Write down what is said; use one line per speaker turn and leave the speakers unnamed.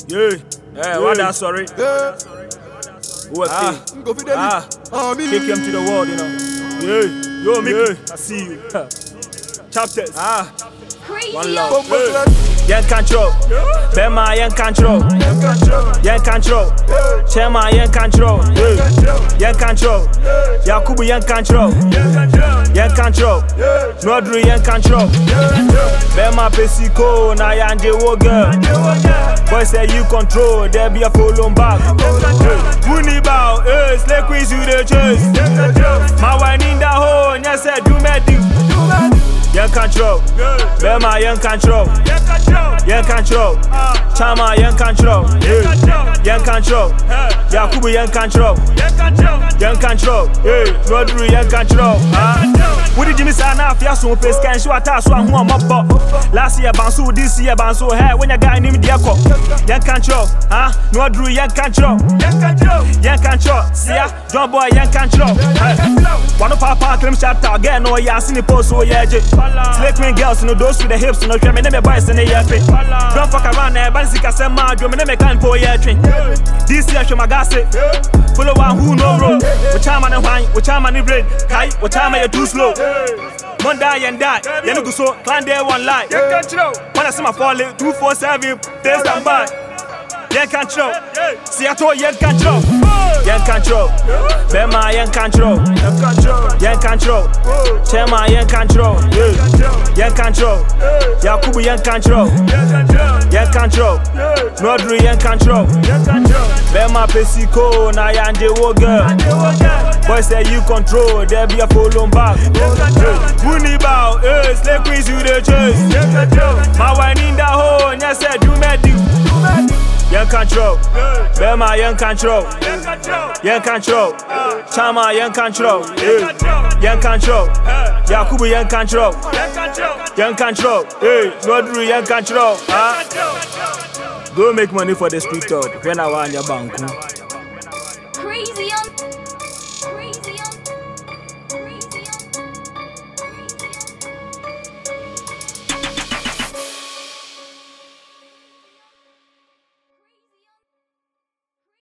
Yeah, what that sorry? Who kick him to the world, you know. Yo, Mickey, I see you. Chapters. One love. Young control. Bema young control. Young control. Chema young control. Young control. Yakubu young control. Young control. Nodru young control. Bema Pesiko na yanje wo girl. Boy say you control, there be a follow back. Wuni bow, slay quiz you the chase. My wine in the hole, yes said do me do. Young control, Bema young control, young control, Chama young control, young control, Yakubu young control, young control, Nodru young control. What did you miss? Now if you're so pissed, can you attach one more mob? Last year bansu, this year bansu. Hey, when you got him diako, young control, Nodru young control, young control, see ya, John boy young control. One of our park, let shut up again. No, yeah, seen the post so yeah. Slay queen girls, no those with the hips, no dream, and boys in the year. Don't fuck around there, but it's a man, drum, and can't pour your drink. This year, show my gas it. Follow one who no road. Which time and wine, which time and bread, kai, what time are you too slow? One die and die, you know, so clan there one lie. When I see my falling, 247, they stand by. Young control, see I told young control, young control, Bema young control, young control, Chema young control, young control, Yakubu young control, young control, Nodru young control, Bema Pesiko na yanje wo girl. Boy say you control, there be a follow back. Wuni bow, slay quiz you the chase. My wine in the hole, yes said do me do. Young control, Bema young control, young control, Chama young control, young control, Yakubu young control, young control, Nodru young control. Go make money for the street talk. When I want your bank.